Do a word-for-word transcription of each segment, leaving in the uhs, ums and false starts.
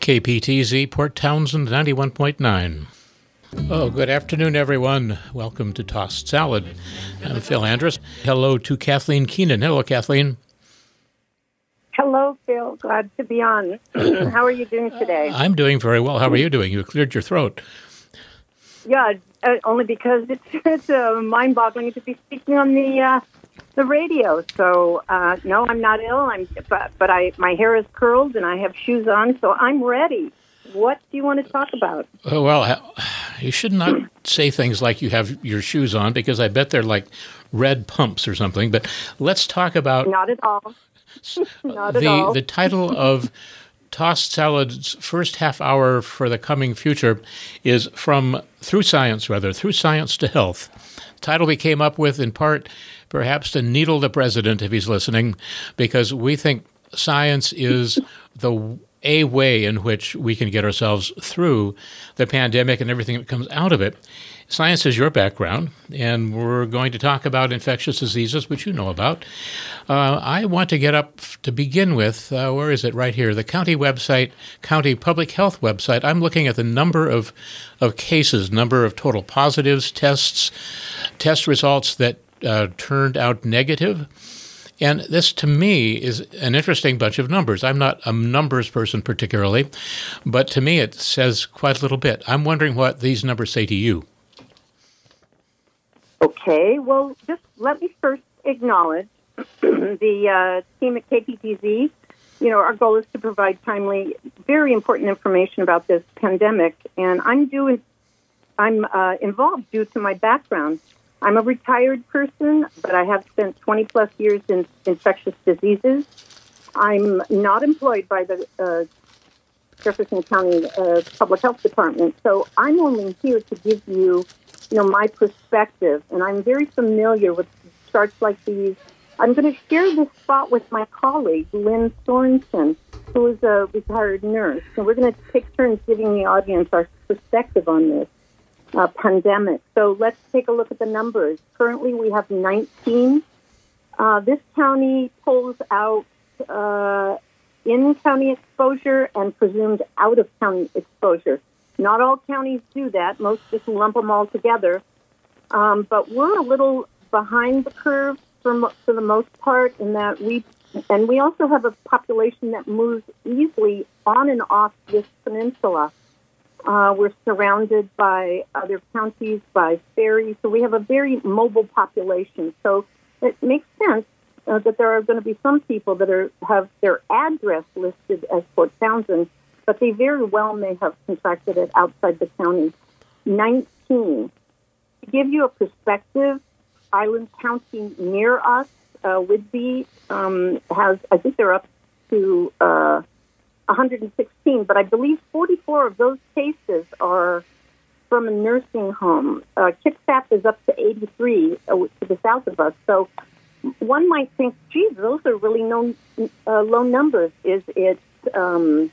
K P T Z, Port Townsend, ninety-one point nine. Oh, good afternoon, everyone. Welcome to Tossed Salad. I'm Phil Andrus. Hello to Kathleen Keenan. Hello, Kathleen. Hello, Phil. Glad to be on. How are you doing today? I'm doing very well. How are you doing? You cleared your throat. Yeah, uh, only because it's, it's uh, mind-boggling to be speaking on the uh, the radio. So, uh, no, I'm not ill. I'm, but, but I my hair is curled and I have shoes on, so I'm ready. What do you want to talk about? Oh, well, you should not say things like you have your shoes on, because I bet they're like red pumps or something. But let's talk about... Not at all. Not the, at all. The title of Tossed Salad's first half hour for the coming future is from Through Science, rather, Through Science to Health. The title we came up with in part perhaps to needle the president if he's listening, because we think science is the a way in which we can get ourselves through the pandemic and everything that comes out of it. Science is your background, and we're going to talk about infectious diseases, which you know about. Uh, I want to get up to begin with, uh, where is it? Right here, the county website, county public health website. I'm looking at the number of, of cases, number of total positives, tests, test results that uh, turned out negative. And this, to me, is an interesting bunch of numbers. I'm not a numbers person particularly, but to me it says quite a little bit. I'm wondering what these numbers say to you. Okay, well, just let me first acknowledge the uh, team at K P T Z. You know, our goal is to provide timely, very important information about this pandemic, and I'm doing, I'm uh, involved due to my background. I'm a retired person, but I have spent twenty plus years in infectious diseases. I'm not employed by the uh, Jefferson County uh, Public Health Department, so I'm only here to give you, you know, my perspective, and I'm very familiar with charts like these. I'm going to share this spot with my colleague, Lynn Sorensen, who is a retired nurse, and we're going to take turns giving the audience our perspective on this uh, pandemic. So let's take a look at the numbers. Currently, we have nineteen. Uh, this county pulls out uh, in-county exposure and presumed out-of-county exposure. Not all counties do that. Most just lump them all together. Um, but we're a little behind the curve for, for the most part in that we, and we also have a population that moves easily on and off this peninsula. Uh, we're surrounded by other counties, by ferries, so we have a very mobile population. So it makes sense uh, that there are going to be some people that are have their address listed as Port Townsend, but they very well may have contracted it outside the county. nineteen. To give you a perspective, Island County near us, uh, Whidbey, um, has, I think they're up to uh, one hundred sixteen, but I believe forty-four of those cases are from a nursing home. Uh, Kitsap is up to eighty-three uh, to the south of us. So one might think, geez, those are really no, uh, low numbers. Is it... Um,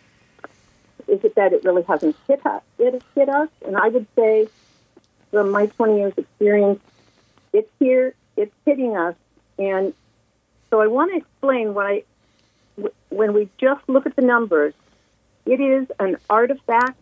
Is it that it really hasn't hit us, it hit us? And I would say, from my twenty years experience, it's here, it's hitting us. And so I want to explain why, when we just look at the numbers, it is an artifact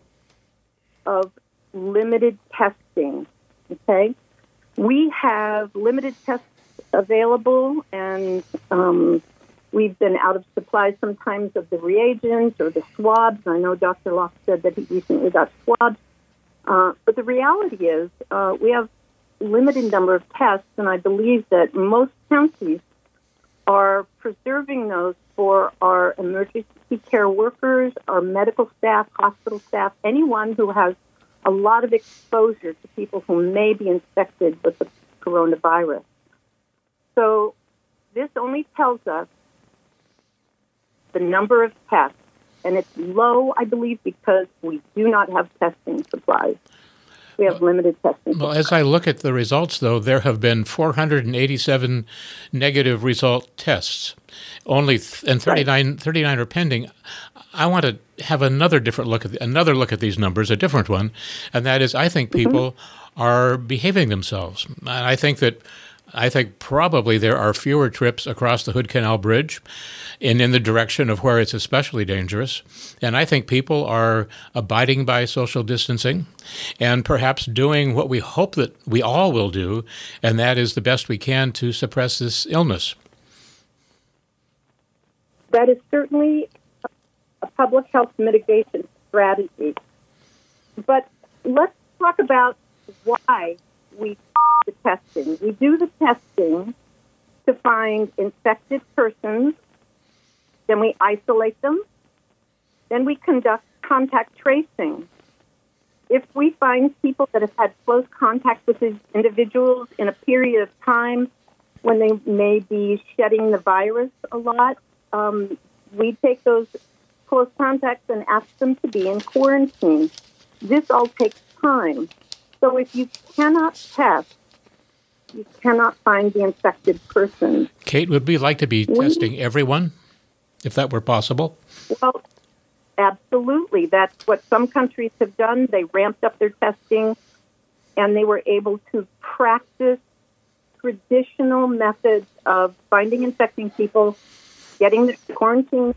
of limited testing, okay? We have limited tests available, and um, we've been out of supply sometimes of the reagents or the swabs. I know Doctor Locke said that he recently got swabs. Uh, but the reality is uh, we have limited number of tests, and I believe that most counties are preserving those for our emergency care workers, our medical staff, hospital staff, anyone who has a lot of exposure to people who may be infected with the coronavirus. So this only tells us the number of tests, and it's low, I believe, because we do not have testing supplies. We have limited testing Well, supplies. as I look at the results, though, there have been four hundred eighty-seven negative result tests, only th- and thirty-nine, right. thirty-nine are pending. I want to have another different look at the, another look at these numbers, a different one, and that is, I think people mm-hmm. are behaving themselves. And I think that I think probably there are fewer trips across the Hood Canal Bridge, and in the direction of where it's especially dangerous. And I think people are abiding by social distancing and perhaps doing what we hope that we all will do, and that is the best we can to suppress this illness. That is certainly a public health mitigation strategy. But let's talk about why we do the testing. We do the testing to find infected persons, then we isolate them, then we conduct contact tracing. If we find people that have had close contact with these individuals in a period of time when they may be shedding the virus a lot, um, we take those close contacts and ask them to be in quarantine. This all takes time. So if you cannot test, you cannot find the infected person. Kate, would we like to be we, testing everyone, if that were possible? Well, absolutely. That's what some countries have done. They ramped up their testing, and they were able to practice traditional methods of finding infecting people, getting their quarantine,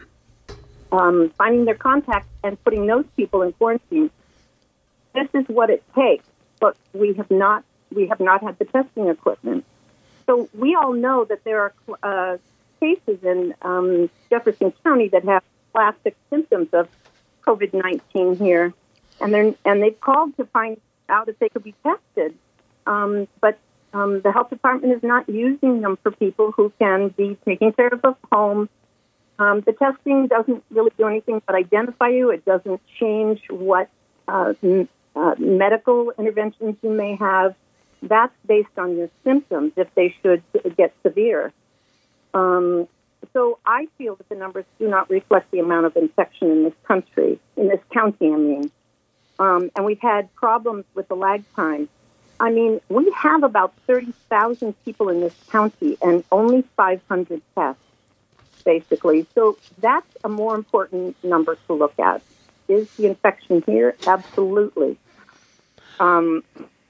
um, finding their contacts, and putting those people in quarantine. This is what it takes, but we have not we have not had the testing equipment. So we all know that there are uh, cases in um, Jefferson County that have classic symptoms of COVID nineteen here, and they're and they've called to find out if they could be tested, um, but um, the health department is not using them for people who can be taken care of at home. Um, the testing doesn't really do anything but identify you. It doesn't change what uh, m- uh, medical interventions you may have. That's based on your symptoms if they should get severe. Um, so I feel that the numbers do not reflect the amount of infection in this country, in this county, I mean. Um, and we've had problems with the lag time. I mean, we have about thirty thousand people in this county and only five hundred tests, basically. So that's a more important number to look at. Is the infection here? Absolutely. Um,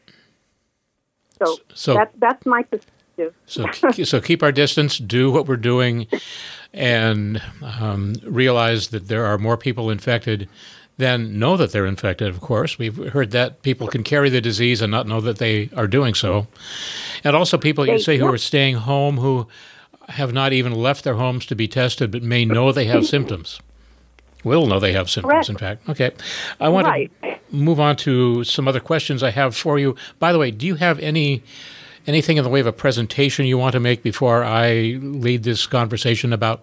so so that, that's my perspective. So, so keep our distance, do what we're doing, and um, realize that there are more people infected than know that they're infected, of course. We've heard that people can carry the disease and not know that they are doing so. And also people, you say, who are staying home, who have not even left their homes to be tested, but may know they have symptoms. Will know they have symptoms, Correct. In fact. Okay. I want right. to move on to some other questions I have for you. By the way, do you have any anything in the way of a presentation you want to make before I lead this conversation about?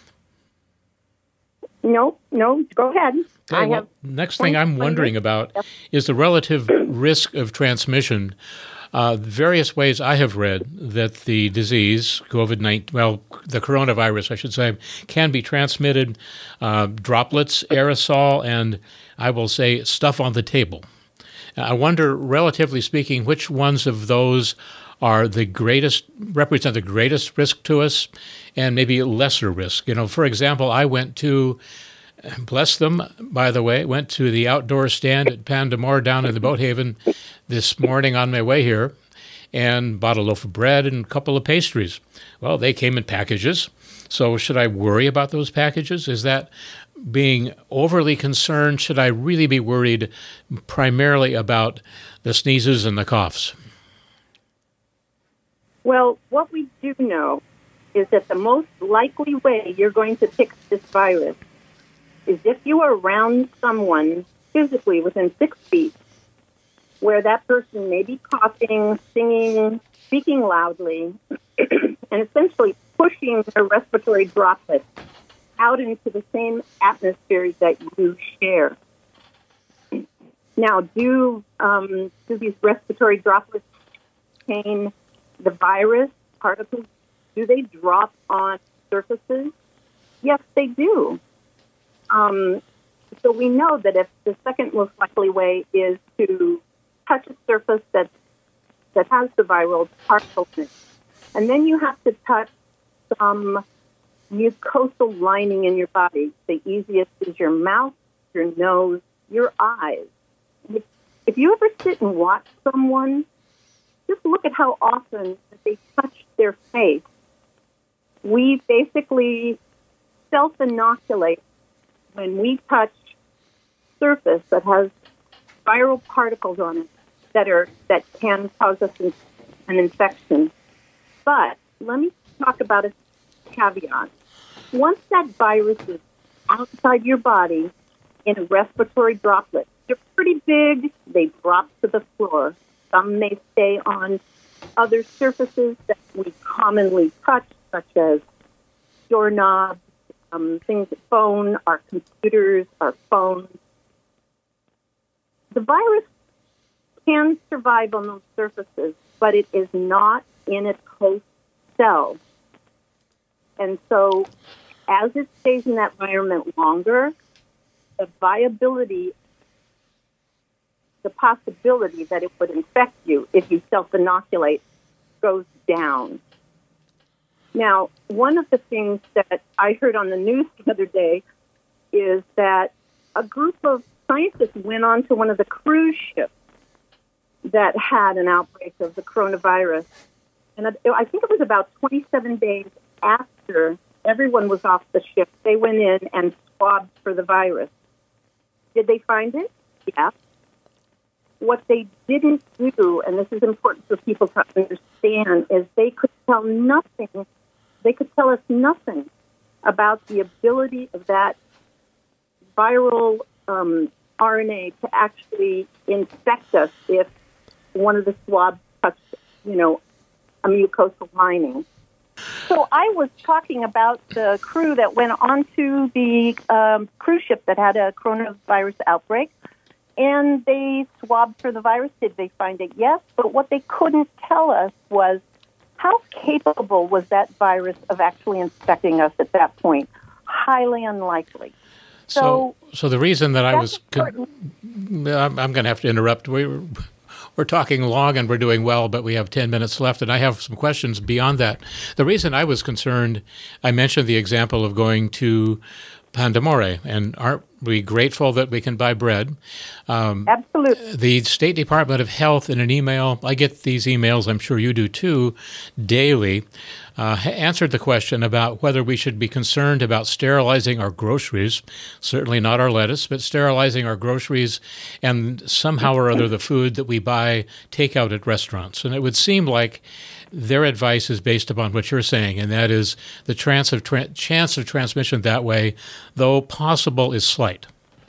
No, no, go ahead. Okay, I well, have next thing I'm wondering about yep. is the relative risk of transmission. Uh, various ways I have read that the disease, COVID nineteen, well, the coronavirus, I should say, can be transmitted uh, droplets, aerosol, and I will say stuff on the table. I wonder, relatively speaking, which ones of those are the greatest, represent the greatest risk to us, and maybe lesser risk. You know, for example, I went to, bless them, by the way, went to the outdoor stand at Pandamore down in the Boat Haven this morning on my way here and bought a loaf of bread and a couple of pastries. Well, they came in packages. So should I worry about those packages? Is that being overly concerned? Should I really be worried primarily about the sneezes and the coughs? Well, what we do know is that the most likely way you're going to pick this virus is if you are around someone physically within six feet where that person may be coughing, singing, speaking loudly, and essentially pushing their respiratory droplets out into the same atmosphere that you share. Now, do, um, do these respiratory droplets contain the virus particles? Do they drop on surfaces? Yes, they do. Um, so we know that if the second most likely way is to touch a surface that that has the viral particles in it, and then you have to touch some mucosal lining in your body. The easiest is your mouth, your nose, your eyes. If, if you ever sit and watch someone, just look at how often they touch their face. We basically self-inoculate when we touch surface that has viral particles on it that are that can cause us an, an infection. But let me talk about a caveat. Once that virus is outside your body in a respiratory droplet, they're pretty big. They drop to the floor. Some may stay on other surfaces that we commonly touch, such as doorknobs, um, things, phone, our computers, our phones. The virus can survive on those surfaces, but it is not in its host cell. And so as it stays in that environment longer, the viability, the possibility that it would infect you if you self-inoculate goes down. Now, one of the things that I heard on the news the other day is that a group of scientists went on to one of the cruise ships that had an outbreak of the coronavirus. And I think it was about twenty-seven days after everyone was off the ship, they went in and swabbed for the virus. Did they find it? Yeah. What they didn't do, and this is important for people to understand, is they could tell nothing, they could tell us nothing about the ability of that viral um, R N A to actually infect us if one of the swabs touched, you know, a mucosal lining. So I was talking about the crew that went onto the um, cruise ship that had a coronavirus outbreak, and they swabbed for the virus. Did they find it? Yes. But what they couldn't tell us was how capable was that virus of actually infecting us at that point? Highly unlikely. So, so, so the reason that I was, con- I'm, I'm going to have to interrupt. We were, we're talking long and we're doing well, but we have ten minutes left, and I have some questions beyond that. The reason I was concerned, I mentioned the example of going to Pandamore, and aren't we grateful that we can buy bread? Um, Absolutely. The State Department of Health, in an email, I get these emails, I'm sure you do too, daily, uh, answered the question about whether we should be concerned about sterilizing our groceries, certainly not our lettuce, but sterilizing our groceries and somehow or other the food that we buy takeout at restaurants. And it would seem like their advice is based upon what you're saying, and that is the chance of, tra- chance of transmission that way, though possible, is slight.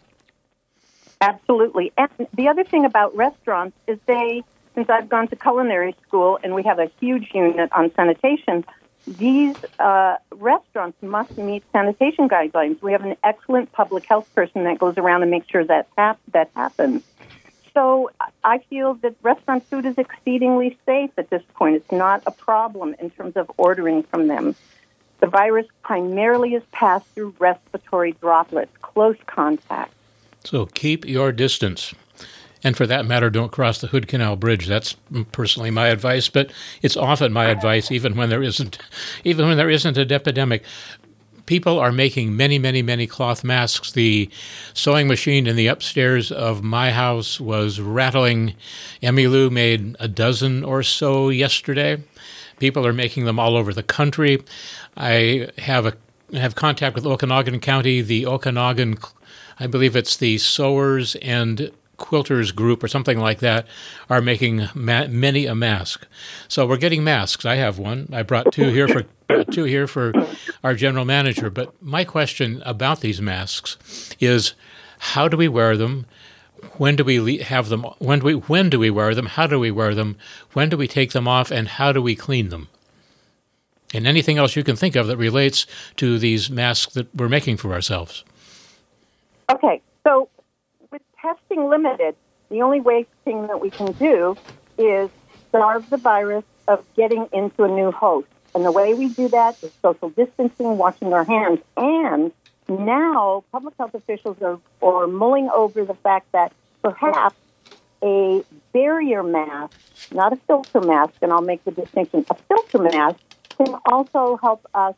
Absolutely. And the other thing about restaurants is they, since I've gone to culinary school and we have a huge unit on sanitation, these uh, restaurants must meet sanitation guidelines. We have an excellent public health person that goes around and makes sure that hap- that happens. So I feel that restaurant food is exceedingly safe at this point. It's not a problem in terms of ordering from them. The virus primarily is passed through respiratory droplets, close contact. So keep your distance. And for that matter, don't cross the Hood Canal Bridge. That's personally my advice, but it's often my advice even when there isn't, even when there isn't an epidemic. People are making many, many, many cloth masks. The sewing machine in the upstairs of my house was rattling. Emmylou made a dozen or so yesterday. People are making them all over the country. I have a have contact with Okanagan County. The Okanagan, I believe it's the Sewers and Quilters group or something like that, are making ma- many a mask. So we're getting masks. I have one. I brought two here for brought two here for our general manager. But my question about these masks is, how do we wear them? When do we le- have them? When do we when do we wear them? How do we wear them? When do we take them off? And how do we clean them? And anything else you can think of that relates to these masks that we're making for ourselves. Okay, so with testing limited, the only way thing that we can do is starve the virus of getting into a new host. And the way we do that is social distancing, washing our hands. And now public health officials are, are mulling over the fact that perhaps a barrier mask, not a filter mask, and I'll make the distinction, a filter mask can also help us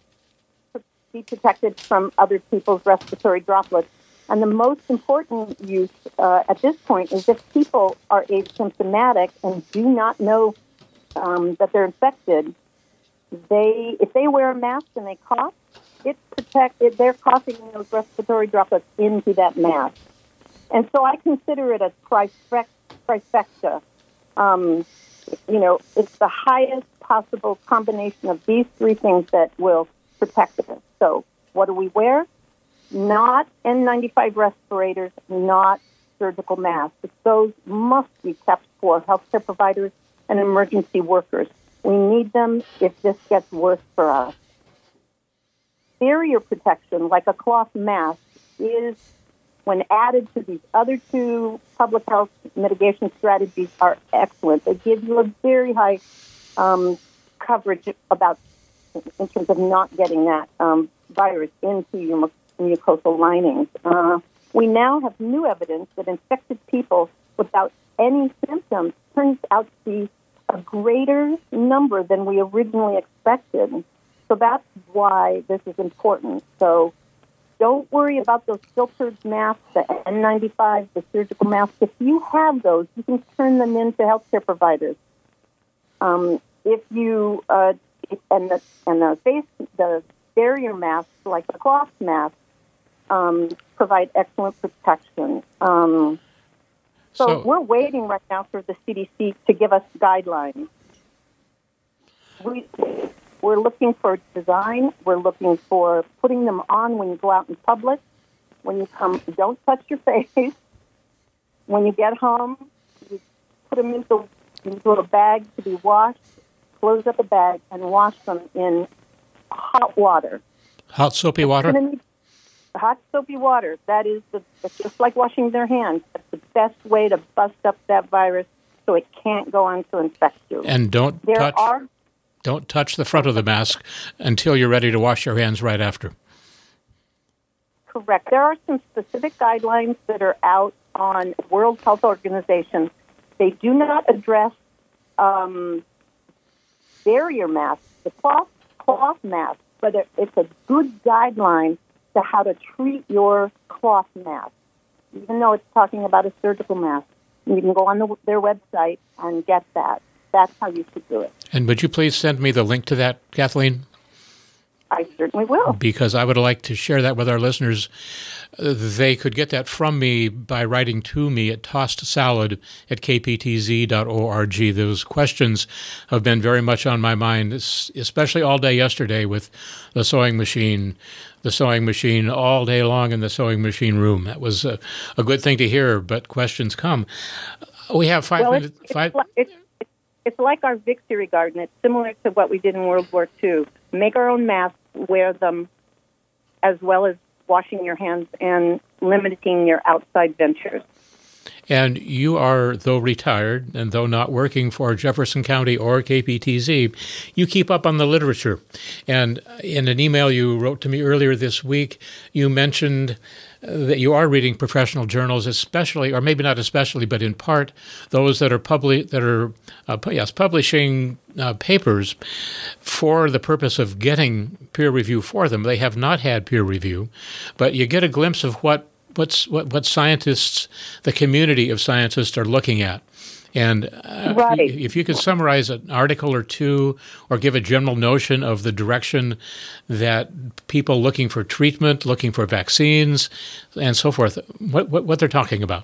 be protected from other people's respiratory droplets. And the most important use uh, at this point is if people are asymptomatic and do not know um, that they're infected, they if they wear a mask and they cough, it protect it, they're coughing those respiratory droplets into that mask. And so I consider it a trifecta. trifecta. Um, you know, it's the highest possible combination of these three things that will protect us. So what do we wear? Not N ninety-five respirators, not surgical masks. Those must be kept for healthcare providers and emergency workers. We need them if this gets worse for us. Barrier protection, like a cloth mask, is, when added to these other two public health mitigation strategies, are excellent. They give you a very high um, coverage about in terms of not getting that um, virus into your mucosal linings. Uh, we now have new evidence that infected people without any symptoms turns out to be a greater number than we originally expected. So that's why this is important. So don't worry about those filtered masks, the N ninety-five, the surgical masks. If you have those, you can turn them into healthcare providers. Um, if you uh, and the and the face the barrier masks, like the cloth mask, um, provide excellent protection. Um, so, so we're waiting right now for the C D C to give us guidelines. We. We're looking for design. We're looking for putting them on when you go out in public. When you come, don't touch your face. When you get home, you put them into, into a bag to be washed, close up the bag, and wash them in hot water. Hot soapy water? Hot soapy water. That is the, it's just like washing their hands. That's the best way to bust up that virus so it can't go on to infect you. And don't there touch... Are, Don't touch the front of the mask until you're ready to wash your hands right after. Correct. There are some specific guidelines that are out on World Health Organization. They do not address um, barrier masks, the cloth, cloth mask, but it, it's a good guideline to how to treat your cloth mask, even though it's talking about a surgical mask. You can go on the, their website and get that. That's how you should do it. And would you please send me the link to that, Kathleen? I certainly will. Because I would like to share that with our listeners. Uh, they could get that from me by writing to me at tossed-salad at k p t z dot org. Those questions have been very much on my mind, especially all day yesterday with the sewing machine, the sewing machine all day long in the sewing machine room. That was a, a good thing to hear, but questions come. We have five well, minutes. It's, five. It's, It's like our victory garden. It's similar to what we did in World War Two. Make our own masks, wear them, as well as washing your hands and limiting your outside ventures. And you are, though retired and though not working for Jefferson County or K P T Z, you keep up on the literature. And in an email you wrote to me earlier this week, you mentioned that you are reading professional journals, especially, or maybe not especially, but in part, those that are public, that are uh, yes, publishing uh, papers for the purpose of getting peer review for them. They have not had peer review, but you get a glimpse of what what's what, what scientists, the community of scientists, are looking at. And uh, right. if you could summarize an article or two or give a general notion of the direction that people looking for treatment, looking for vaccines, and so forth, what, what, what they're talking about.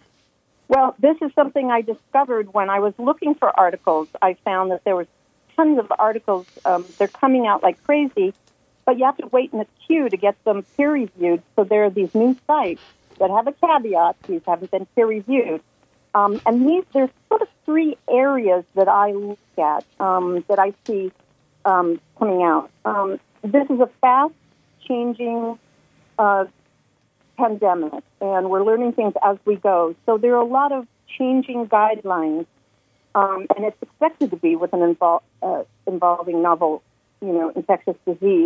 Well, this is something I discovered when I was looking for articles. I found that there were tons of articles. Um, they're coming out like crazy, but you have to wait in a queue to get them peer-reviewed. So there are these new sites that have a caveat. These haven't been peer-reviewed. Um, and these, there's sort of three areas that I look at, um, that I see um, coming out. Um, this is a fast-changing uh, pandemic, and we're learning things as we go. So there are a lot of changing guidelines, um, and it's expected to be with an invol- uh, involving novel, you know, infectious disease.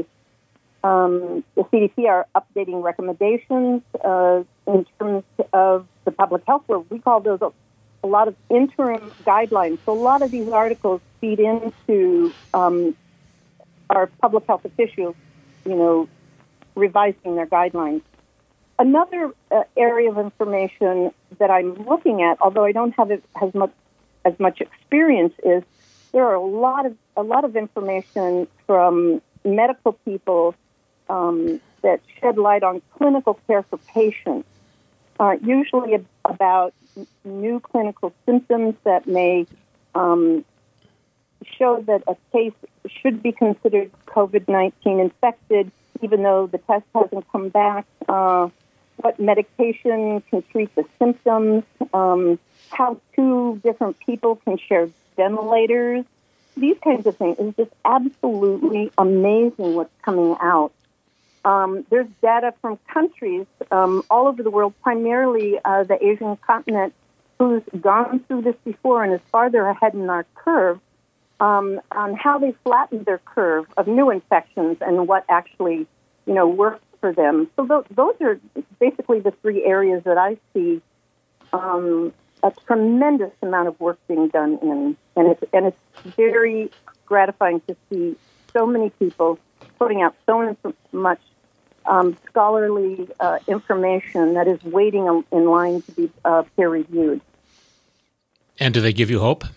Um, the C D C are updating recommendations uh, in terms of the public health world. We call those a, a lot of interim guidelines. So a lot of these articles feed into um, our public health officials, you know, revising their guidelines. Another uh, area of information that I'm looking at, although I don't have it as much as much experience, is there are a lot of a lot of information from medical people um, that shed light on clinical care for patients, uh, usually ab- about n- new clinical symptoms that may um, show that a case should be considered COVID nineteen infected, even though the test hasn't come back, uh, what medication can treat the symptoms, um, how two different people can share ventilators, these kinds of things. It's just absolutely amazing what's coming out. Um, there's data from countries um, all over the world, primarily uh, the Asian continent, who's gone through this before and is farther ahead in our curve, um, on how they flattened their curve of new infections and what actually, you know, works for them. So th- those are basically the three areas that I see um, a tremendous amount of work being done in, and it's and it's very gratifying to see so many people putting out so much um, scholarly uh, information that is waiting in line to be uh, peer reviewed. And do they give you hope?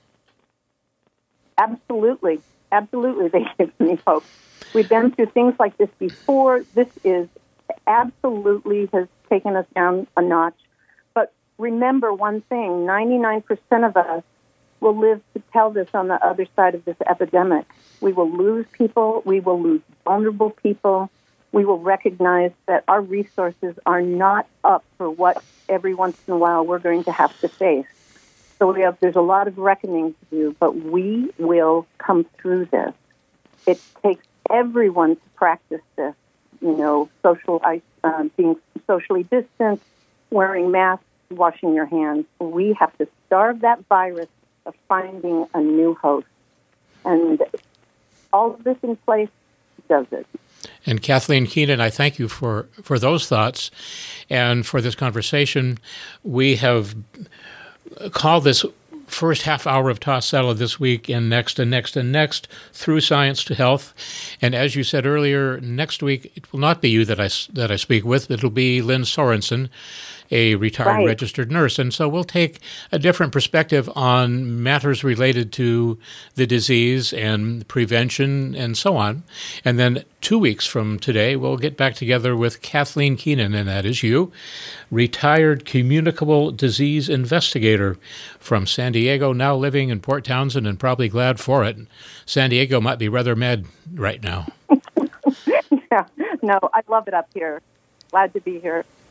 Absolutely, absolutely, they give me hope. We've been through things like this before. This is absolutely has taken us down a notch. But remember one thing, ninety-nine percent of us will live to tell this on the other side of this epidemic. We will lose people. We will lose vulnerable people. We will recognize that our resources are not up for what every once in a while we're going to have to face. So we have, there's a lot of reckoning to do, but we will come through this. It takes everyone to practice this, you know, social, uh, being socially distanced, wearing masks, washing your hands. We have to starve that virus of finding a new host. And all of this in place does it. And Kathleen Keenan, I thank you for, for those thoughts and for this conversation. We have called this first half hour of Toss Salad this week and next and next and next, Through Science to Health. And as you said earlier, next week it will not be you that I, that I speak with. It'll be Lynn Sorensen, a retired right. registered nurse. And so we'll take a different perspective on matters related to the disease and prevention and so on. And then two weeks from today, we'll get back together with Kathleen Keenan, and that is you, retired communicable disease investigator from San Diego, now living in Port Townsend and probably glad for it. San Diego might be rather mad right now. Yeah, no, I love it up here. Glad to be here.